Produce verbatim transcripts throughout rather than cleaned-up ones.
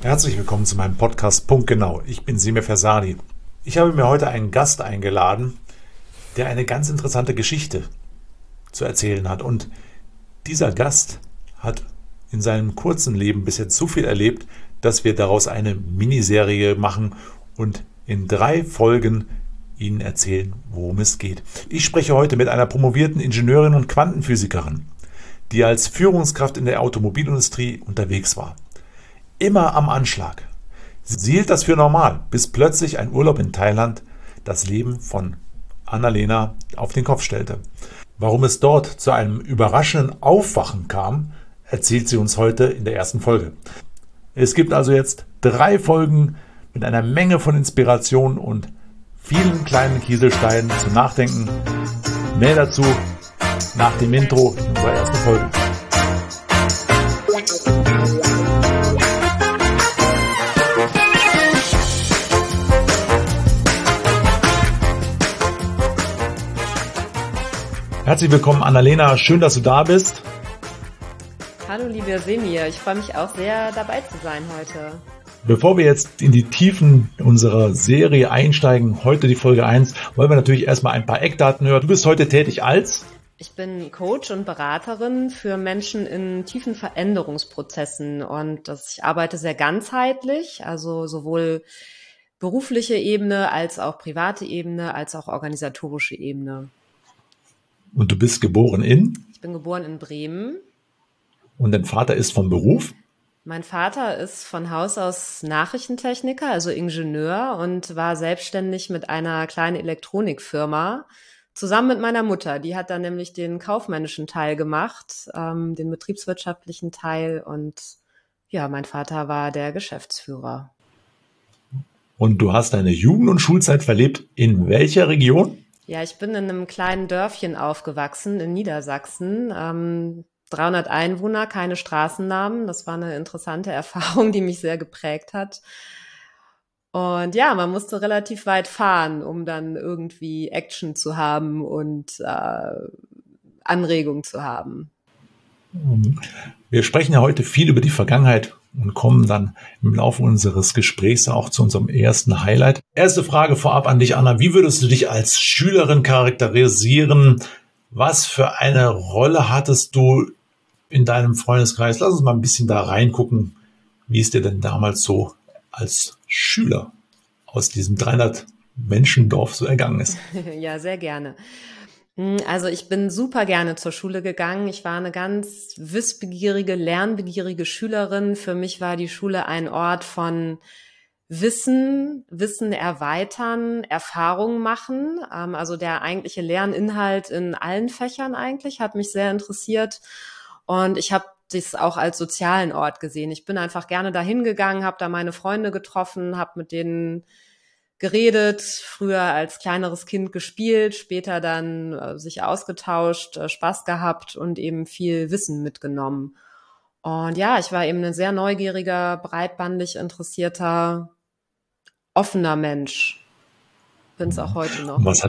Herzlich willkommen zu meinem Podcast Punktgenau. Ich bin Semir Fersani. Ich habe mir heute einen Gast eingeladen, der eine ganz interessante Geschichte zu erzählen hat. Und dieser Gast hat in seinem kurzen Leben bis jetzt so viel erlebt, dass wir daraus eine Miniserie machen und in drei Folgen Ihnen erzählen, worum es geht. Ich spreche heute mit einer promovierten Ingenieurin und Quantenphysikerin, die als Führungskraft in der Automobilindustrie unterwegs war. Immer am Anschlag. Sie hielt das für normal, bis plötzlich ein Urlaub in Thailand das Leben von Anna-Lena auf den Kopf stellte. Warum es dort zu einem überraschenden Aufwachen kam, erzählt sie uns heute in der ersten Folge. Es gibt also jetzt drei Folgen mit einer Menge von Inspiration und vielen kleinen Kieselsteinen zum Nachdenken. Mehr dazu nach dem Intro in unserer ersten Folge. Herzlich willkommen, Anna-Lena. Schön, dass du da bist. Hallo, lieber Semir. Ich freue mich auch sehr, dabei zu sein heute. Bevor wir jetzt in die Tiefen unserer Serie einsteigen, heute die Folge eins, wollen wir natürlich erstmal ein paar Eckdaten hören. Du bist heute tätig als? Ich bin Coach und Beraterin für Menschen in tiefen Veränderungsprozessen und das, ich arbeite sehr ganzheitlich, also sowohl berufliche Ebene als auch private Ebene, als auch organisatorische Ebene. Und du bist geboren in? Ich bin geboren in Bremen. Und dein Vater ist vom Beruf? Mein Vater ist von Haus aus Nachrichtentechniker, also Ingenieur und war selbstständig mit einer kleinen Elektronikfirma, zusammen mit meiner Mutter. Die hat dann nämlich den kaufmännischen Teil gemacht, ähm, den betriebswirtschaftlichen Teil und ja, mein Vater war der Geschäftsführer. Und du hast deine Jugend- und Schulzeit verlebt in welcher Region? Ja, ich bin in einem kleinen Dörfchen aufgewachsen in Niedersachsen. Ähm, dreihundert Einwohner, keine Straßennamen. Das war eine interessante Erfahrung, die mich sehr geprägt hat. Und ja, man musste relativ weit fahren, um dann irgendwie Action zu haben und äh, Anregung zu haben. Wir sprechen ja heute viel über die Vergangenheit und kommen dann im Laufe unseres Gesprächs auch zu unserem ersten Highlight. Erste Frage vorab an dich, Anna. Wie würdest du dich als Schülerin charakterisieren? Was für eine Rolle hattest du in deinem Freundeskreis? Lass uns mal ein bisschen da reingucken, wie es dir denn damals so als Schüler aus diesem dreihundert Menschen Dorf so ergangen ist. Ja, sehr gerne. Also ich bin super gerne zur Schule gegangen. Ich war eine ganz wissbegierige, lernbegierige Schülerin. Für mich war die Schule ein Ort von Wissen, Wissen erweitern, Erfahrungen machen. Also der eigentliche Lerninhalt in allen Fächern eigentlich hat mich sehr interessiert. Und ich habe das auch als sozialen Ort gesehen. Ich bin einfach gerne dahin gegangen, habe da meine Freunde getroffen, habe mit denen geredet, früher als kleineres Kind gespielt, später dann äh, sich ausgetauscht, äh, Spaß gehabt und eben viel Wissen mitgenommen. Und ja, ich war eben ein sehr neugieriger, breitbandig interessierter, offener Mensch. Bin es auch heute noch. Was hat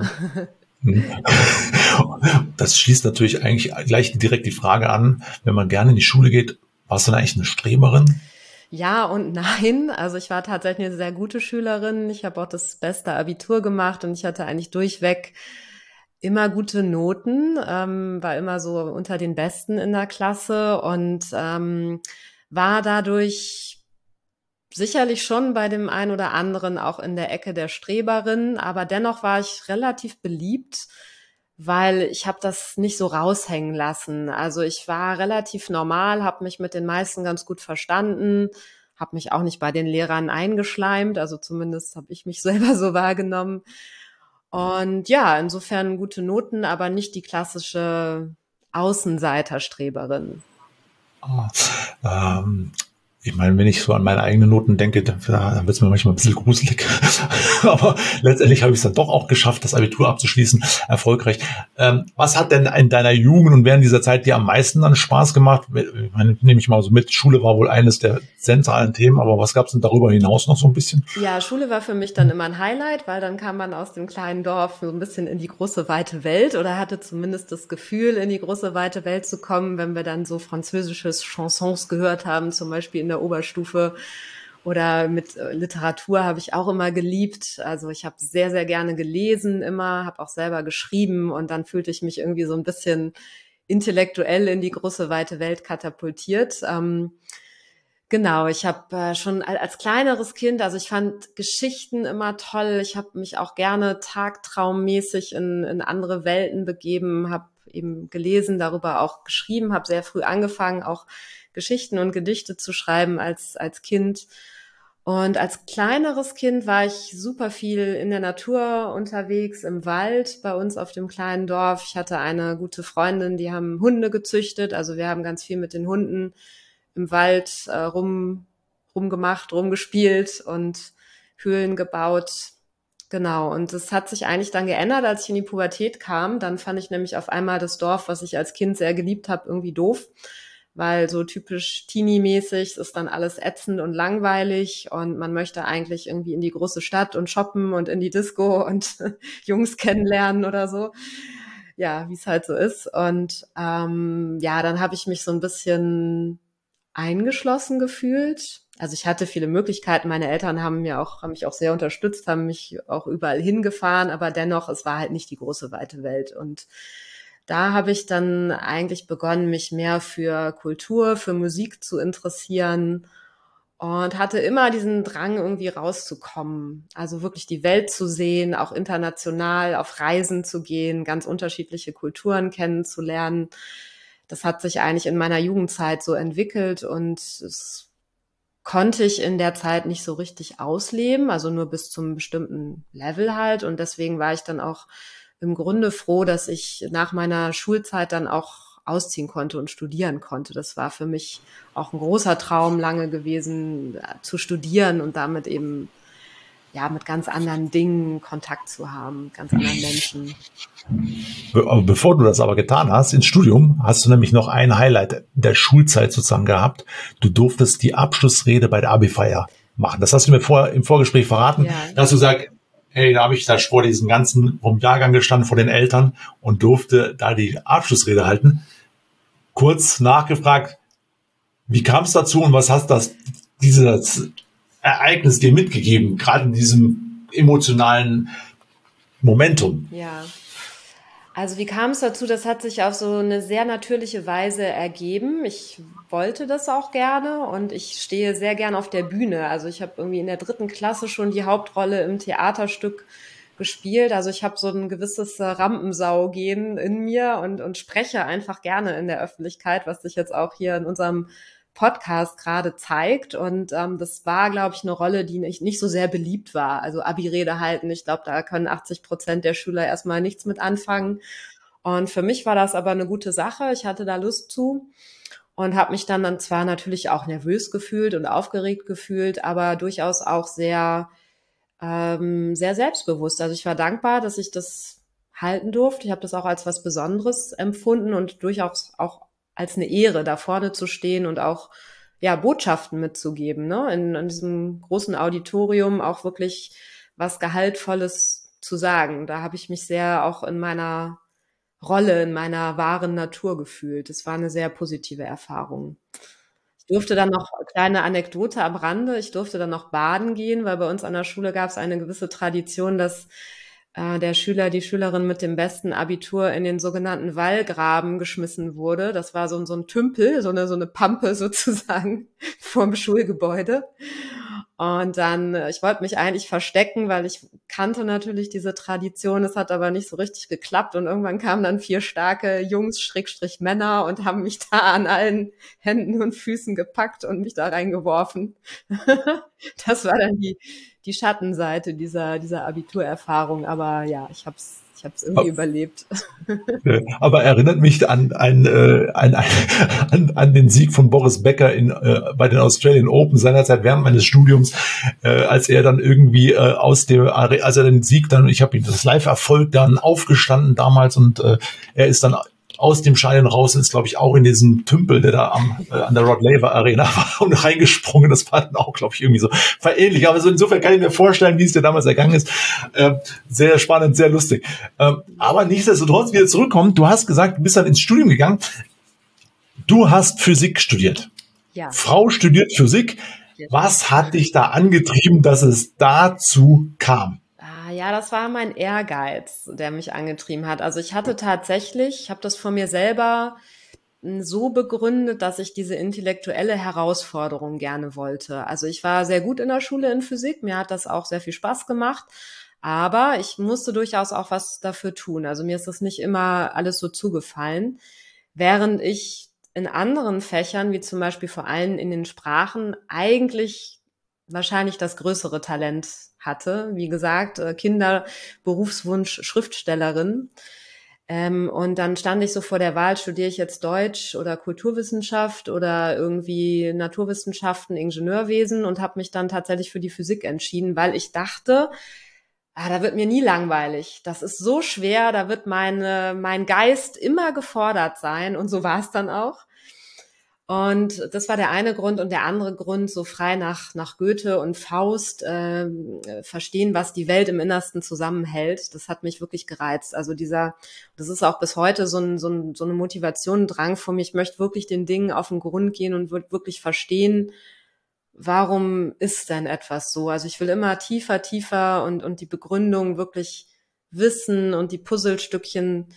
Das schließt natürlich eigentlich gleich direkt die Frage an, wenn man gerne in die Schule geht, warst du denn eigentlich eine Streberin? Ja und nein. Also ich war tatsächlich eine sehr gute Schülerin. Ich habe auch das beste Abitur gemacht und ich hatte eigentlich durchweg immer gute Noten, ähm, war immer so unter den Besten in der Klasse und ähm, war dadurch sicherlich schon bei dem einen oder anderen auch in der Ecke der Streberin, aber dennoch war ich relativ beliebt, weil ich habe das nicht so raushängen lassen. Also ich war relativ normal, habe mich mit den meisten ganz gut verstanden, habe mich auch nicht bei den Lehrern eingeschleimt, also zumindest habe ich mich selber so wahrgenommen. Und ja, insofern gute Noten, aber nicht die klassische Außenseiterstreberin. Ah, ähm, ich meine, wenn ich so an meine eigenen Noten denke, dann, dann wird es mir manchmal ein bisschen gruselig. Aber letztendlich habe ich es dann doch auch geschafft, das Abitur abzuschließen, erfolgreich. Ähm, was hat denn in deiner Jugend und während dieser Zeit dir am meisten dann Spaß gemacht? Ich meine, nehme ich mal so mit, Schule war wohl eines der zentralen Themen, aber was gab es denn darüber hinaus noch so ein bisschen? Ja, Schule war für mich dann immer ein Highlight, weil dann kam man aus dem kleinen Dorf so ein bisschen in die große, weite Welt oder hatte zumindest das Gefühl, in die große, weite Welt zu kommen, wenn wir dann so französische Chansons gehört haben, zum Beispiel in der Oberstufe. Oder mit Literatur habe ich auch immer geliebt. Also ich habe sehr, sehr gerne gelesen immer, habe auch selber geschrieben und dann fühlte ich mich irgendwie so ein bisschen intellektuell in die große, weite Welt katapultiert. Ähm, genau, ich habe äh, schon als kleineres Kind, also ich fand Geschichten immer toll. Ich habe mich auch gerne tagtraummäßig in, in andere Welten begeben, habe eben gelesen, darüber auch geschrieben, habe sehr früh angefangen, auch Geschichten und Gedichte zu schreiben als, als Kind. Und als kleineres Kind war ich super viel in der Natur unterwegs, im Wald bei uns auf dem kleinen Dorf. Ich hatte eine gute Freundin, die haben Hunde gezüchtet. Also wir haben ganz viel mit den Hunden im Wald äh, rum, rumgemacht, rumgespielt und Höhlen gebaut. Genau. Und das hat sich eigentlich dann geändert, als ich in die Pubertät kam. Dann fand ich nämlich auf einmal das Dorf, was ich als Kind sehr geliebt habe, irgendwie doof. Weil so typisch Teenie-mäßig ist dann alles ätzend und langweilig und man möchte eigentlich irgendwie in die große Stadt und shoppen und in die Disco und Jungs kennenlernen oder so. Ja, wie es halt so ist. Und ähm, ja, dann habe ich mich so ein bisschen eingeschlossen gefühlt. Also ich hatte viele Möglichkeiten. Meine Eltern haben mir auch, haben mich auch sehr unterstützt, haben mich auch überall hingefahren, aber dennoch, es war halt nicht die große weite Welt. Und da habe ich dann eigentlich begonnen, mich mehr für Kultur, für Musik zu interessieren und hatte immer diesen Drang, irgendwie rauszukommen. Also wirklich die Welt zu sehen, auch international auf Reisen zu gehen, ganz unterschiedliche Kulturen kennenzulernen. Das hat sich eigentlich in meiner Jugendzeit so entwickelt und es konnte ich in der Zeit nicht so richtig ausleben, also nur bis zum bestimmten Level halt. Und deswegen war ich dann auch im Grunde froh, dass ich nach meiner Schulzeit dann auch ausziehen konnte und studieren konnte. Das war für mich auch ein großer Traum lange gewesen, zu studieren und damit eben ja mit ganz anderen Dingen Kontakt zu haben, ganz anderen Menschen. Be- Bevor du das aber getan hast, ins Studium, hast du nämlich noch ein Highlight der Schulzeit sozusagen gehabt. Du durftest die Abschlussrede bei der Abi-Feier machen. Das hast du mir vor, im Vorgespräch verraten. Ja. Da hast du gesagt, hey, da habe ich da vor diesem ganzen vom Jahrgang gestanden, vor den Eltern und durfte da die Abschlussrede halten. Kurz nachgefragt, wie kam es dazu und was hast das dieses Ereignis dir mitgegeben, gerade in diesem emotionalen Momentum? Ja. Also wie kam es dazu? Das hat sich auf so eine sehr natürliche Weise ergeben. Ich wollte das auch gerne und ich stehe sehr gern auf der Bühne. Also ich habe irgendwie in der dritten Klasse schon die Hauptrolle im Theaterstück gespielt. Also ich habe so ein gewisses Rampensau-Gen in mir und, und spreche einfach gerne in der Öffentlichkeit, was sich jetzt auch hier in unserem Podcast gerade zeigt. Und ähm, das war, glaube ich, eine Rolle, die nicht, nicht so sehr beliebt war. Also Abi-Rede halten, ich glaube, da können achtzig Prozent der Schüler erstmal nichts mit anfangen. Und für mich war das aber eine gute Sache. Ich hatte da Lust zu und habe mich dann, dann zwar natürlich auch nervös gefühlt und aufgeregt gefühlt, aber durchaus auch sehr, ähm, sehr selbstbewusst. Also ich war dankbar, dass ich das halten durfte. Ich habe das auch als was Besonderes empfunden und durchaus auch als eine Ehre, da vorne zu stehen und auch ja Botschaften mitzugeben, ne? In, in diesem großen Auditorium auch wirklich was Gehaltvolles zu sagen. Da habe ich mich sehr auch in meiner Rolle, in meiner wahren Natur gefühlt. Das war eine sehr positive Erfahrung. Ich durfte dann noch, kleine Anekdote am Rande, ich durfte dann noch baden gehen, weil bei uns an der Schule gab es eine gewisse Tradition, dass äh, der Schüler, die Schülerin mit dem besten Abitur in den sogenannten Wallgraben geschmissen wurde. Das war so, so ein Tümpel, so eine, so eine Pampe sozusagen vorm Schulgebäude. Und dann, ich wollte mich eigentlich verstecken, weil ich kannte natürlich diese Tradition. Es hat aber nicht so richtig geklappt. Und irgendwann kamen dann vier starke Jungs, Schrägstrich Männer, und haben mich da an allen Händen und Füßen gepackt und mich da reingeworfen. Das war dann die, die Schattenseite dieser, dieser Abiturerfahrung. Aber ja, ich hab's, ich hab's irgendwie überlebt. Aber erinnert mich an, ein, äh, an, an, an den Sieg von Boris Becker in, äh, bei den Australian Open seinerzeit während meines Studiums, äh, als er dann irgendwie äh, aus dem, als er den Sieg dann, ich habe ihn das live verfolgt, dann aufgestanden damals und äh, er ist dann aus dem Stadion raus und ist, glaube ich, auch in diesem Tümpel, der da am, äh, an der Rod Laver Arena war, und reingesprungen. Das war dann auch, glaube ich, irgendwie so verähnlich. Aber so insofern kann ich mir vorstellen, wie es dir damals ergangen ist. Äh, sehr spannend, sehr lustig. Äh, aber nichtsdestotrotz wieder zurückkommen. Du hast gesagt, du bist dann ins Studium gegangen. Du hast Physik studiert. Ja. Frau studiert Physik. Was hat dich da angetrieben, dass es dazu kam? Ah, ja, das war mein Ehrgeiz, der mich angetrieben hat. Also ich hatte tatsächlich, ich habe das von mir selber so begründet, dass ich diese intellektuelle Herausforderung gerne wollte. Also ich war sehr gut in der Schule in Physik, mir hat das auch sehr viel Spaß gemacht, aber ich musste durchaus auch was dafür tun. Also mir ist das nicht immer alles so zugefallen, während ich in anderen Fächern, wie zum Beispiel vor allem in den Sprachen, eigentlich wahrscheinlich das größere Talent hatte. Wie gesagt, äh, Kinder, Berufswunsch Schriftstellerin. Ähm, und dann stand ich so vor der Wahl, studiere ich jetzt Deutsch oder Kulturwissenschaft oder irgendwie Naturwissenschaften, Ingenieurwesen und habe mich dann tatsächlich für die Physik entschieden, weil ich dachte, ah, da wird mir nie langweilig. Das ist so schwer, da wird meine, mein Geist immer gefordert sein und so war es dann auch. Und das war der eine Grund und der andere Grund, so frei nach, nach Goethe und Faust äh, verstehen, was die Welt im Innersten zusammenhält. Das hat mich wirklich gereizt. Also dieser, das ist auch bis heute so, ein, so, ein, so eine Motivation, ein Drang von mir. Ich möchte wirklich den Dingen auf den Grund gehen und wirklich verstehen, warum ist denn etwas so? Also ich will immer tiefer, tiefer und, und die Begründung wirklich wissen und die Puzzlestückchen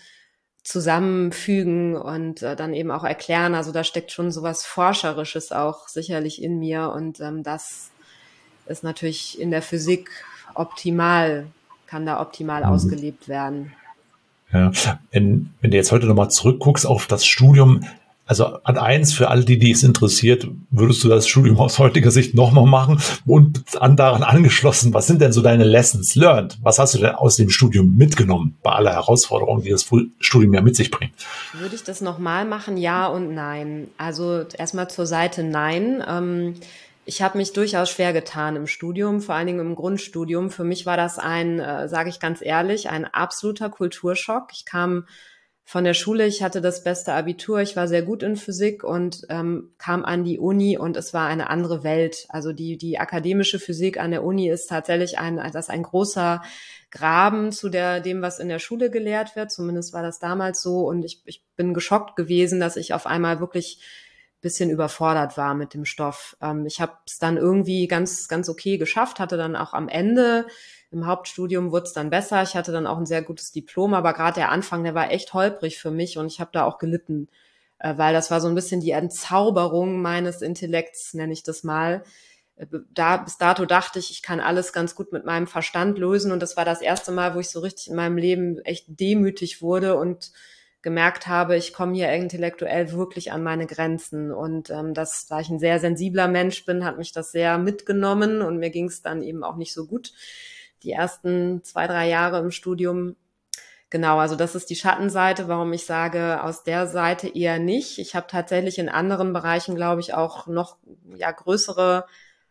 zusammenfügen und äh, dann eben auch erklären. Also da steckt schon sowas Forscherisches auch sicherlich in mir und ähm, das ist natürlich in der Physik optimal, kann da optimal mhm. ausgelebt werden. Ja, wenn, wenn du jetzt heute nochmal zurückguckst auf das Studium, also an eins für alle, die, die es interessiert, würdest du das Studium aus heutiger Sicht nochmal machen und an daran angeschlossen, was sind denn so deine Lessons learned? Was hast du denn aus dem Studium mitgenommen bei aller Herausforderungen, die das Studium ja mit sich bringt? Würde ich das nochmal machen? Ja und nein. Also erstmal zur Seite nein. Ähm, ich habe mich durchaus schwer getan im Studium, vor allen Dingen im Grundstudium. Für mich war das ein, äh, sage ich ganz ehrlich, ein absoluter Kulturschock. Ich kam von der Schule, ich hatte das beste Abitur, ich war sehr gut in Physik und ähm, kam an die Uni und es war eine andere Welt. Also die die akademische Physik an der Uni ist tatsächlich ein das ist ein großer Graben zu der dem, was in der Schule gelehrt wird. Zumindest war das damals so und ich ich bin geschockt gewesen, dass ich auf einmal wirklich ein bisschen überfordert war mit dem Stoff. Ähm, ich habe es dann irgendwie ganz ganz okay geschafft, hatte dann auch am Ende im Hauptstudium wurde es dann besser. Ich hatte dann auch ein sehr gutes Diplom, aber gerade der Anfang, der war echt holprig für mich und ich habe da auch gelitten, äh, weil das war so ein bisschen die Entzauberung meines Intellekts, nenne ich das mal. Äh, da, bis dato dachte ich, ich kann alles ganz gut mit meinem Verstand lösen und das war das erste Mal, wo ich so richtig in meinem Leben echt demütig wurde und gemerkt habe, ich komme hier intellektuell wirklich an meine Grenzen und ähm, das, da ich ein sehr sensibler Mensch bin, hat mich das sehr mitgenommen und mir ging es dann eben auch nicht so gut. Die ersten zwei, drei Jahre im Studium. Genau, also das ist die Schattenseite, warum ich sage, aus der Seite eher nicht. Ich habe tatsächlich in anderen Bereichen, glaube ich, auch noch ja größere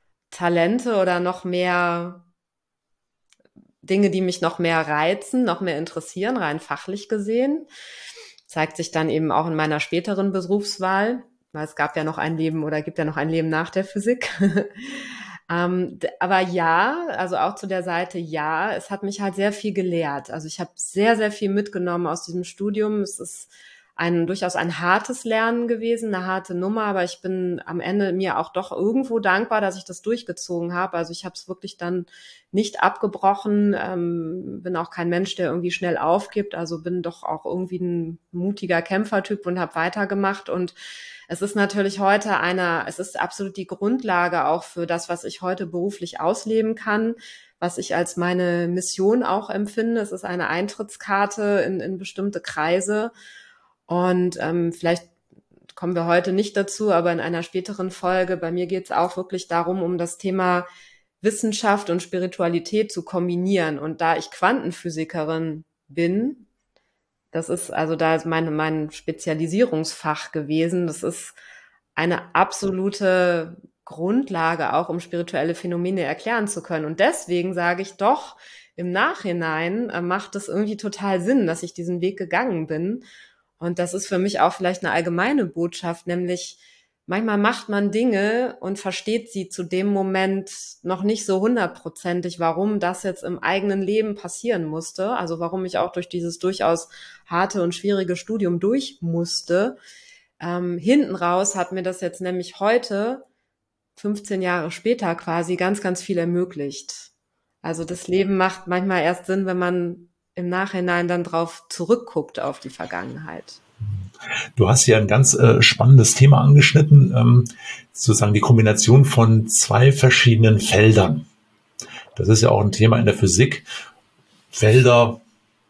Talente oder noch mehr Dinge, die mich noch mehr reizen, noch mehr interessieren, rein fachlich gesehen. Zeigt sich dann eben auch in meiner späteren Berufswahl, weil es gab ja noch ein Leben oder gibt ja noch ein Leben nach der Physik. Ähm, aber ja, also auch zu der Seite ja, es hat mich halt sehr viel gelehrt. Also ich habe sehr, sehr viel mitgenommen aus diesem Studium. Es ist ein durchaus ein hartes Lernen gewesen, eine harte Nummer, aber ich bin am Ende mir auch doch irgendwo dankbar, dass ich das durchgezogen habe. Also ich habe es wirklich dann nicht abgebrochen, ähm, bin auch kein Mensch, der irgendwie schnell aufgibt, also bin doch auch irgendwie ein mutiger Kämpfertyp und habe weitergemacht und es ist natürlich heute eine, es ist absolut die Grundlage auch für das, was ich heute beruflich ausleben kann, was ich als meine Mission auch empfinde. Es ist eine Eintrittskarte in, in bestimmte Kreise. Und ähm, vielleicht kommen wir heute nicht dazu, aber in einer späteren Folge, bei mir geht es auch wirklich darum, um das Thema Wissenschaft und Spiritualität zu kombinieren. Und da ich Quantenphysikerin bin, das ist also da ist mein, mein Spezialisierungsfach gewesen. Das ist eine absolute Grundlage auch, um spirituelle Phänomene erklären zu können. Und deswegen sage ich doch, im Nachhinein äh, macht es irgendwie total Sinn, dass ich diesen Weg gegangen bin. Und das ist für mich auch vielleicht eine allgemeine Botschaft, nämlich manchmal macht man Dinge und versteht sie zu dem Moment noch nicht so hundertprozentig, warum das jetzt im eigenen Leben passieren musste. Also warum ich auch durch dieses durchaus harte und schwierige Studium durch musste. Ähm, hinten raus hat mir das jetzt nämlich heute fünfzehn Jahre später quasi ganz, ganz viel ermöglicht. Also das Leben macht manchmal erst Sinn, wenn man im Nachhinein dann drauf zurückguckt auf die Vergangenheit. Du hast ja ein ganz äh, spannendes Thema angeschnitten, ähm, sozusagen die Kombination von zwei verschiedenen Feldern. Das ist ja auch ein Thema in der Physik. Felder,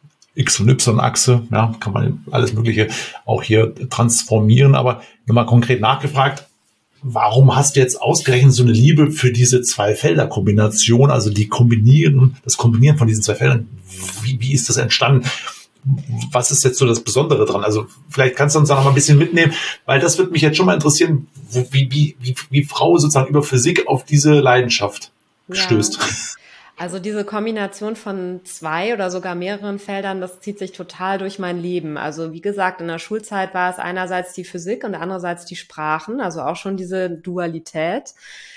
X- und Y-Achse, ja, kann man alles Mögliche auch hier transformieren. Aber nochmal konkret nachgefragt, warum hast du jetzt ausgerechnet so eine Liebe für diese Zwei-Felder-Kombination, also die Kombinieren, das Kombinieren von diesen zwei Feldern? Wie, wie ist das entstanden? Was ist jetzt so das Besondere dran? Also vielleicht kannst du uns da noch mal ein bisschen mitnehmen, weil das würde mich jetzt schon mal interessieren, wie, wie, wie, wie Frau sozusagen über Physik auf diese Leidenschaft stößt. Ja. Also diese Kombination von zwei oder sogar mehreren Feldern, das zieht sich total durch mein Leben. Also wie gesagt, in der Schulzeit war es einerseits die Physik und andererseits die Sprachen, also auch schon diese Dualität.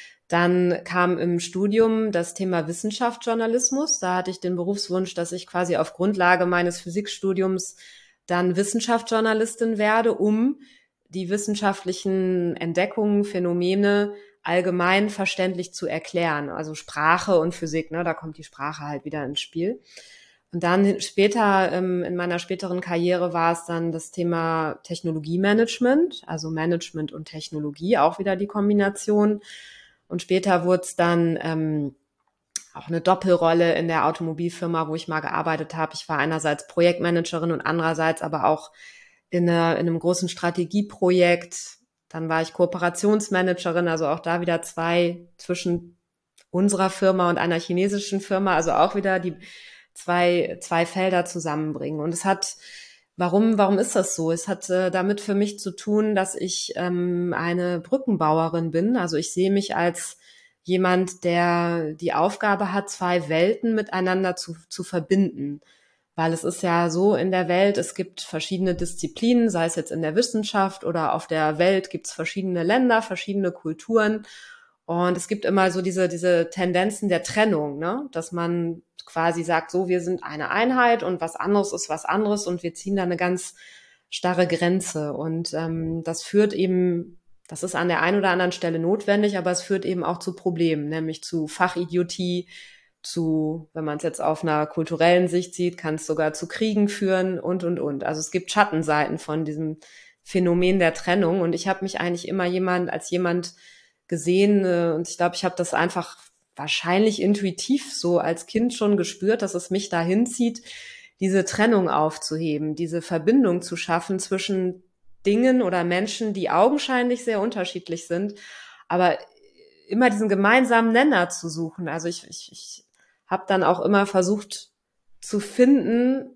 Dann kam im Studium das Thema Wissenschaftsjournalismus. Da hatte ich den Berufswunsch, dass ich quasi auf Grundlage meines Physikstudiums dann Wissenschaftsjournalistin werde, um die wissenschaftlichen Entdeckungen, Phänomene allgemein verständlich zu erklären. Also Sprache und Physik, ne, da kommt die Sprache halt wieder ins Spiel. Und dann später, ähm, in meiner späteren Karriere war es dann das Thema Technologiemanagement, also Management und Technologie, auch wieder die Kombination. Und später wurde es dann ähm, auch eine Doppelrolle in der Automobilfirma, wo ich mal gearbeitet habe. Ich war einerseits Projektmanagerin und andererseits aber auch in, eine, in einem großen Strategieprojekt. Dann war ich Kooperationsmanagerin, also auch da wieder zwei zwischen unserer Firma und einer chinesischen Firma, also auch wieder die zwei, zwei Felder zusammenbringen. Und es hat, warum, warum ist das so? Es hat äh, damit für mich zu tun, dass ich ähm, eine Brückenbauerin bin. Also ich sehe mich als jemand, der die Aufgabe hat, zwei Welten miteinander zu, zu verbinden. Weil es ist ja so in der Welt, es gibt verschiedene Disziplinen, sei es jetzt in der Wissenschaft oder auf der Welt gibt es verschiedene Länder, verschiedene Kulturen. Und es gibt immer so diese, diese Tendenzen der Trennung, ne? Dass man quasi sagt, so, wir sind eine Einheit und was anderes ist was anderes und wir ziehen da eine ganz starre Grenze. Und ähm, das führt eben, das ist an der einen oder anderen Stelle notwendig, aber es führt eben auch zu Problemen, nämlich zu Fachidiotie, zu, wenn man es jetzt auf einer kulturellen Sicht sieht, kann es sogar zu Kriegen führen und, und, und. Also es gibt Schattenseiten von diesem Phänomen der Trennung und ich habe mich eigentlich immer jemand als jemand gesehen äh, und ich glaube, ich habe das einfach wahrscheinlich intuitiv so als Kind schon gespürt, dass es mich dahin zieht, diese Trennung aufzuheben, diese Verbindung zu schaffen zwischen Dingen oder Menschen, die augenscheinlich sehr unterschiedlich sind, aber immer diesen gemeinsamen Nenner zu suchen. Also ich, ich, ich habe dann auch immer versucht zu finden,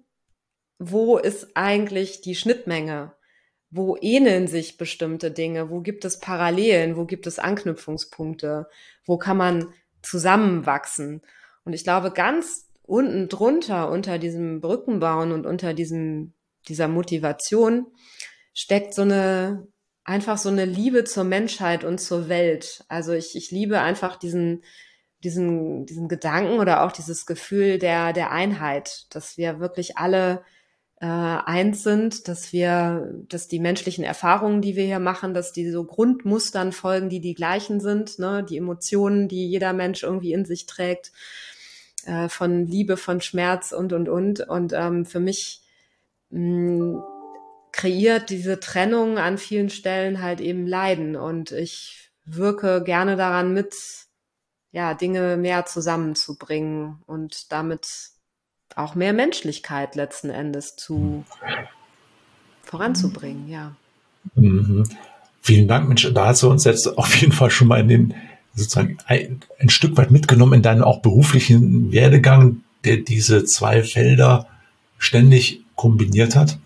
wo ist eigentlich die Schnittmenge? Wo ähneln sich bestimmte Dinge? Wo gibt es Parallelen? Wo gibt es Anknüpfungspunkte? Wo kann man zusammenwachsen? Und ich glaube, ganz unten drunter, unter diesem Brückenbauen und unter diesem, dieser Motivation steckt so eine, einfach so eine Liebe zur Menschheit und zur Welt. Also ich, ich liebe einfach diesen, diesen, diesen Gedanken oder auch dieses Gefühl der, der Einheit, dass wir wirklich alle äh, eins sind, dass wir, dass die menschlichen Erfahrungen, die wir hier machen, dass die so Grundmustern folgen, die die gleichen sind, ne, die Emotionen, die jeder Mensch irgendwie in sich trägt, äh, von Liebe, von Schmerz und, und, und. Und ähm, für mich mh, kreiert diese Trennung an vielen Stellen halt eben Leiden und ich wirke gerne daran mit, ja, Dinge mehr zusammenzubringen und damit auch mehr Menschlichkeit letzten Endes zu voranzubringen, ja. Mhm. Vielen Dank, Mensch. Da hast du uns jetzt auf jeden Fall schon mal in den, sozusagen ein, ein Stück weit mitgenommen in deinen auch beruflichen Werdegang, der diese zwei Felder ständig kombiniert hat.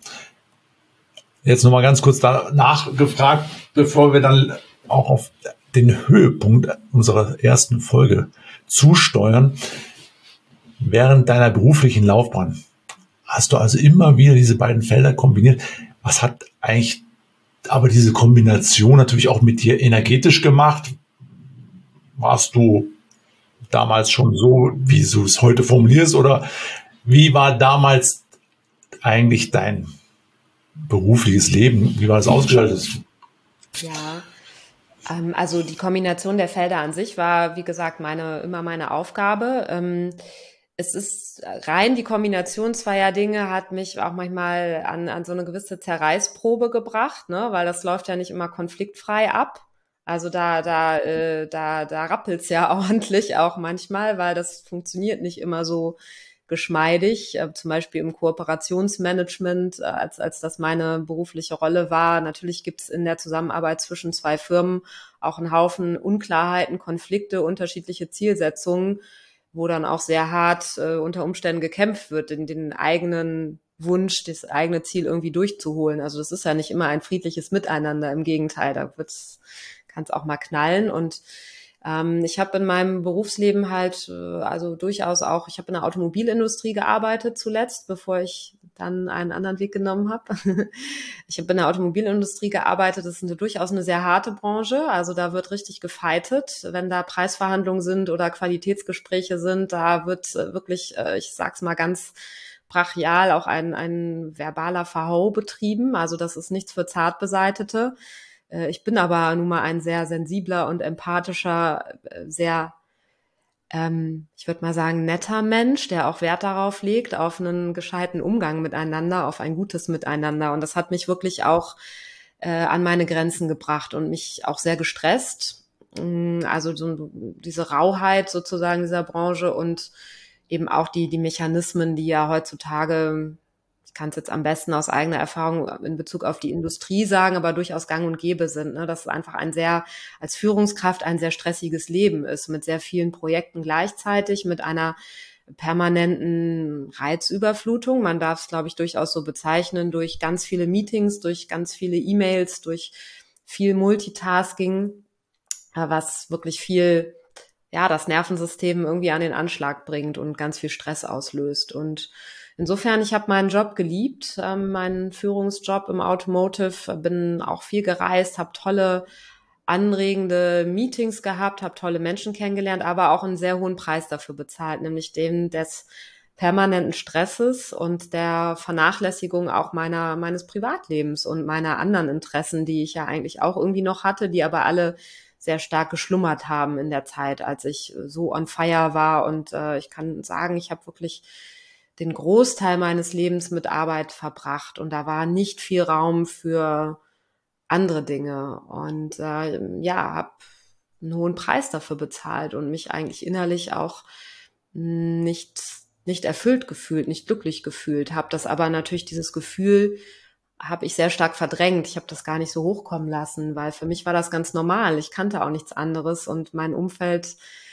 Jetzt nochmal ganz kurz danach gefragt, bevor wir dann auch auf den Höhepunkt unserer ersten Folge zusteuern. Während deiner beruflichen Laufbahn hast du also immer wieder diese beiden Felder kombiniert. Was hat eigentlich aber diese Kombination natürlich auch mit dir energetisch gemacht? Warst du damals schon so, wie du es heute formulierst, oder wie war damals eigentlich dein berufliches Leben? Wie war das ausgestaltet? Ja, Ähm, also die Kombination der Felder an sich war, wie gesagt, meine, immer meine Aufgabe. Ähm, es ist rein die Kombination zweier Dinge hat mich auch manchmal an, an so eine gewisse Zerreißprobe gebracht, ne, weil das läuft ja nicht immer konfliktfrei ab. Also da, da, äh, da, da rappelt's ja ordentlich auch manchmal, weil das funktioniert nicht immer so geschmeidig. Äh, zum Beispiel im Kooperationsmanagement, äh, als, als das meine berufliche Rolle war. Natürlich gibt's in der Zusammenarbeit zwischen zwei Firmen auch einen Haufen Unklarheiten, Konflikte, unterschiedliche Zielsetzungen, wo dann auch sehr hart äh, unter Umständen gekämpft wird, in den eigenen Wunsch, das eigene Ziel irgendwie durchzuholen. Also das ist ja nicht immer ein friedliches Miteinander. Im Gegenteil, da wird's, kann's auch mal knallen. Und ähm, ich habe in meinem Berufsleben halt, äh, also durchaus auch, ich habe in der Automobilindustrie gearbeitet zuletzt, bevor ich dann einen anderen Weg genommen habe. Ich habe in der Automobilindustrie gearbeitet. Das ist eine, durchaus eine sehr harte Branche. Also da wird richtig gefeitet, wenn da Preisverhandlungen sind oder Qualitätsgespräche sind. Da wird äh, wirklich, äh, ich sag's mal ganz brachial, auch ein, ein verbaler Verhau betrieben. Also das ist nichts für Zartbeseitete. Äh, ich bin aber nun mal ein sehr sensibler und empathischer, äh, sehr ähm, ich würde mal sagen, netter Mensch, der auch Wert darauf legt, auf einen gescheiten Umgang miteinander, auf ein gutes Miteinander. Und das hat mich wirklich auch äh, an meine Grenzen gebracht und mich auch sehr gestresst. Mm, Also so diese Rauheit sozusagen dieser Branche und eben auch die, die Mechanismen, die ja heutzutage, ich kann es jetzt am besten aus eigener Erfahrung in Bezug auf die Industrie sagen, aber durchaus gang und gäbe sind, ne? Dass es einfach ein sehr, als Führungskraft ein sehr stressiges Leben ist, mit sehr vielen Projekten gleichzeitig, mit einer permanenten Reizüberflutung. Man darf es, glaube ich, durchaus so bezeichnen, durch ganz viele Meetings, durch ganz viele E-Mails, durch viel Multitasking, äh, was wirklich viel, ja, das Nervensystem irgendwie an den Anschlag bringt und ganz viel Stress auslöst. Und insofern, ich habe meinen Job geliebt, ähm, meinen Führungsjob im Automotive, bin auch viel gereist, habe tolle, anregende Meetings gehabt, habe tolle Menschen kennengelernt, aber auch einen sehr hohen Preis dafür bezahlt, nämlich den des permanenten Stresses und der Vernachlässigung auch meiner meines Privatlebens und meiner anderen Interessen, die ich ja eigentlich auch irgendwie noch hatte, die aber alle sehr stark geschlummert haben in der Zeit, als ich so on fire war. Und äh, ich kann sagen, ich habe wirklich den Großteil meines Lebens mit Arbeit verbracht und da war nicht viel Raum für andere Dinge. Und äh, ja, habe einen hohen Preis dafür bezahlt und mich eigentlich innerlich auch nicht nicht erfüllt gefühlt, nicht glücklich gefühlt. Habe das aber natürlich, dieses Gefühl habe ich sehr stark verdrängt. Ich habe das gar nicht so hochkommen lassen, weil für mich war das ganz normal. Ich kannte auch nichts anderes und mein Umfeld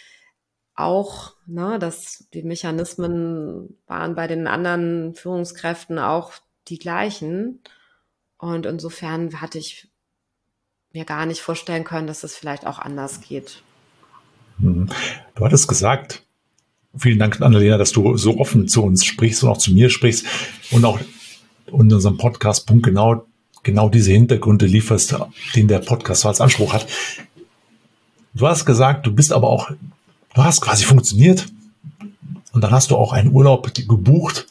auch, ne, dass die Mechanismen waren bei den anderen Führungskräften auch die gleichen. Und insofern hatte ich mir gar nicht vorstellen können, dass es vielleicht auch anders geht. Mhm. Du hattest gesagt, vielen Dank, Annalena, dass du so offen zu uns sprichst und auch zu mir sprichst und auch in unserem Podcast Punkt genau, genau diese Hintergründe lieferst, den der Podcast so als Anspruch hat. Du hast gesagt, du bist aber auch, du hast quasi funktioniert und dann hast du auch einen Urlaub gebucht.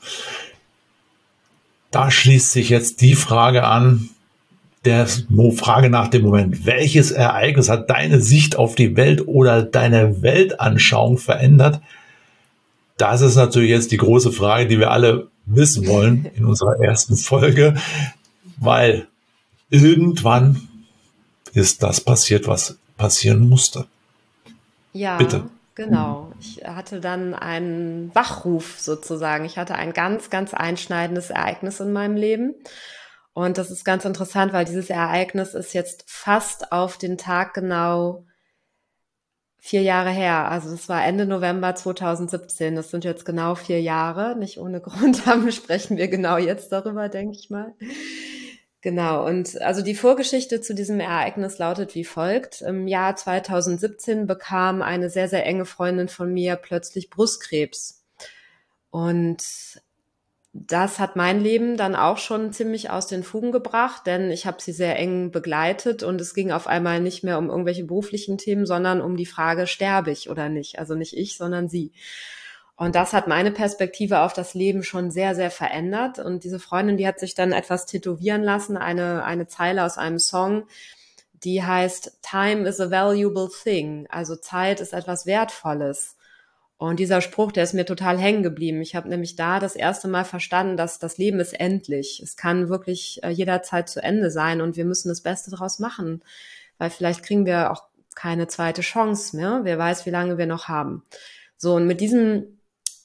Da schließt sich jetzt die Frage an, der Frage nach dem Moment, welches Ereignis hat deine Sicht auf die Welt oder deine Weltanschauung verändert? Das ist natürlich jetzt die große Frage, die wir alle wissen wollen in unserer ersten Folge, weil irgendwann ist das passiert, was passieren musste. Ja, Bitte. genau. Ich hatte dann einen Wachruf sozusagen. Ich hatte ein ganz, ganz einschneidendes Ereignis in meinem Leben. Und das ist ganz interessant, weil dieses Ereignis ist jetzt fast auf den Tag genau vier Jahre her. Also das war Ende November zweitausendsiebzehn. Das sind jetzt genau vier Jahre. Nicht ohne Grund haben, sprechen wir genau jetzt darüber, denke ich mal. Genau. Und also die Vorgeschichte zu diesem Ereignis lautet wie folgt. Im Jahr zweitausendsiebzehn bekam eine sehr, sehr enge Freundin von mir plötzlich Brustkrebs. Und das hat mein Leben dann auch schon ziemlich aus den Fugen gebracht, denn ich habe sie sehr eng begleitet und es ging auf einmal nicht mehr um irgendwelche beruflichen Themen, sondern um die Frage, sterbe ich oder nicht? Also nicht ich, sondern sie. Und das hat meine Perspektive auf das Leben schon sehr, sehr verändert. Und diese Freundin, die hat sich dann etwas tätowieren lassen, eine, eine Zeile aus einem Song, die heißt Time is a valuable thing. Also Zeit ist etwas Wertvolles. Und dieser Spruch, der ist mir total hängen geblieben. Ich habe nämlich da das erste Mal verstanden, dass das Leben ist endlich. Es kann wirklich äh, jederzeit zu Ende sein und wir müssen das Beste daraus machen, weil vielleicht kriegen wir auch keine zweite Chance mehr. Wer weiß, wie lange wir noch haben. So, und mit diesem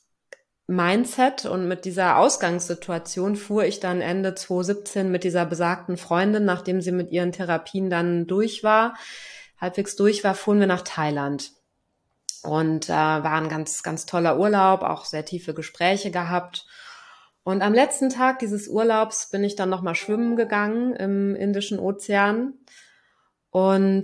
Mindset und mit dieser Ausgangssituation fuhr ich dann Ende zwanzig siebzehn mit dieser besagten Freundin, nachdem sie mit ihren Therapien dann durch war, halbwegs durch war, fuhren wir nach Thailand. Und äh, war ein ganz, ganz toller Urlaub, auch sehr tiefe Gespräche gehabt. Und am letzten Tag dieses Urlaubs bin ich dann nochmal schwimmen gegangen im Indischen Ozean. Und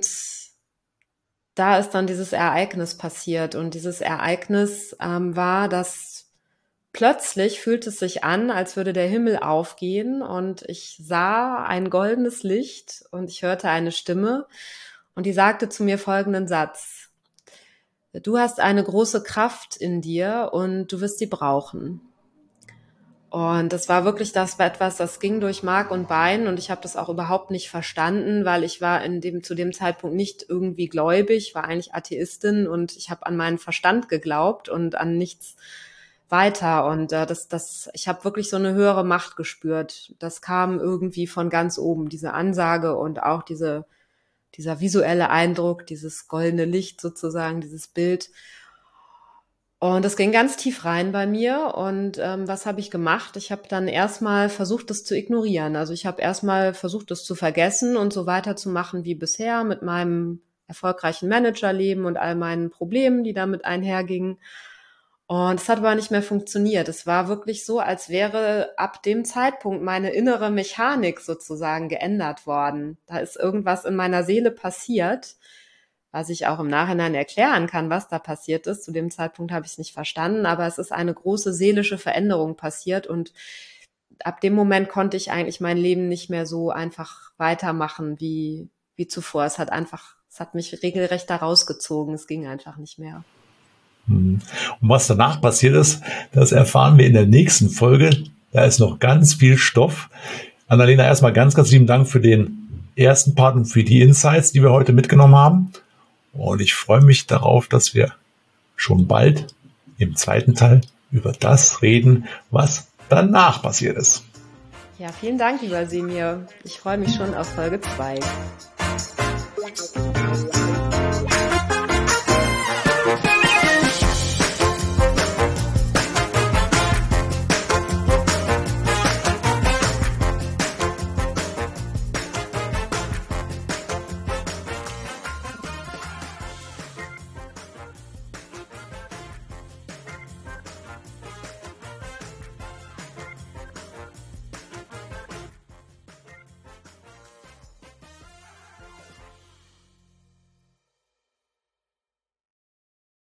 da ist dann dieses Ereignis passiert. Und dieses Ereignis ähm, war, dass plötzlich fühlte es sich an, als würde der Himmel aufgehen. Und ich sah ein goldenes Licht und ich hörte eine Stimme. Und die sagte zu mir folgenden Satz: Du hast eine große Kraft in dir und du wirst sie brauchen. Und das war wirklich, das war etwas, das ging durch Mark und Bein und ich habe das auch überhaupt nicht verstanden, weil ich war in dem zu dem Zeitpunkt nicht irgendwie gläubig, war eigentlich Atheistin und ich habe an meinen Verstand geglaubt und an nichts weiter. Und äh, das, das, ich habe wirklich so eine höhere Macht gespürt. Das kam irgendwie von ganz oben, diese Ansage und auch diese dieser visuelle Eindruck, dieses goldene Licht sozusagen, dieses Bild. Und das ging ganz tief rein bei mir. Und ähm, was habe ich gemacht? Ich habe dann erstmal versucht, das zu ignorieren. Also ich habe erstmal versucht, das zu vergessen und so weiterzumachen wie bisher mit meinem erfolgreichen Managerleben und all meinen Problemen, die damit einhergingen. Und es hat aber nicht mehr funktioniert. Es war wirklich so, als wäre ab dem Zeitpunkt meine innere Mechanik sozusagen geändert worden. Da ist irgendwas in meiner Seele passiert, was ich auch im Nachhinein erklären kann, was da passiert ist. Zu dem Zeitpunkt habe ich es nicht verstanden, aber es ist eine große seelische Veränderung passiert und ab dem Moment konnte ich eigentlich mein Leben nicht mehr so einfach weitermachen wie, wie zuvor. Es hat einfach, es hat mich regelrecht da rausgezogen. Es ging einfach nicht mehr. Und was danach passiert ist, das erfahren wir in der nächsten Folge. Da ist noch ganz viel Stoff. Annalena, erstmal ganz, ganz lieben Dank für den ersten Part und für die Insights, die wir heute mitgenommen haben. Und ich freue mich darauf, dass wir schon bald im zweiten Teil über das reden, was danach passiert ist. Ja, vielen Dank, lieber Semir. Ich freue mich schon auf Folge zwei.